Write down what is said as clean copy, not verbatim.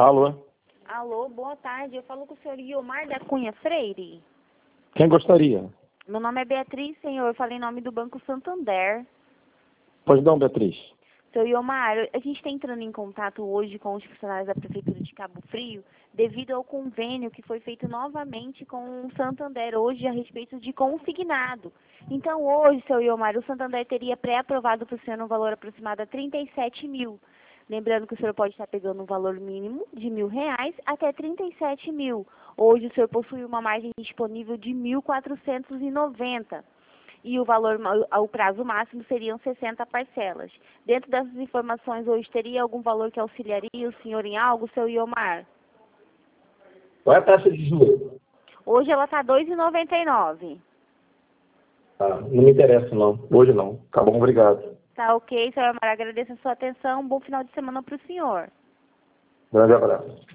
Alô? Alô, boa tarde. Eu falo com o senhor Iomar da Cunha Freire. Quem gostaria? Meu nome é Beatriz, senhor. Eu falei em nome do Banco Santander. Pois não, Beatriz. Seu Iomar, a gente está entrando em contato hoje com os funcionários da Prefeitura de Cabo Frio devido ao convênio que foi feito novamente com o Santander hoje a respeito de consignado. Então hoje, seu Iomar, o Santander teria pré-aprovado para o senhor um valor aproximado a 37 mil. Lembrando que o senhor pode estar pegando um valor mínimo de R$ 1.000 até 37 mil. Hoje o senhor possui uma margem disponível de 1.490. E o prazo máximo seriam 60 parcelas. Dentro dessas informações, hoje teria algum valor que auxiliaria o senhor em algo, seu Iomar? Qual é a taxa de juros? Hoje ela está R$ 2,99. Não me interessa não. Hoje não. Tá bom, obrigado. Tá ok, seu Iomar. Agradeço a sua atenção. Um bom final de semana para o senhor. Grande abraço.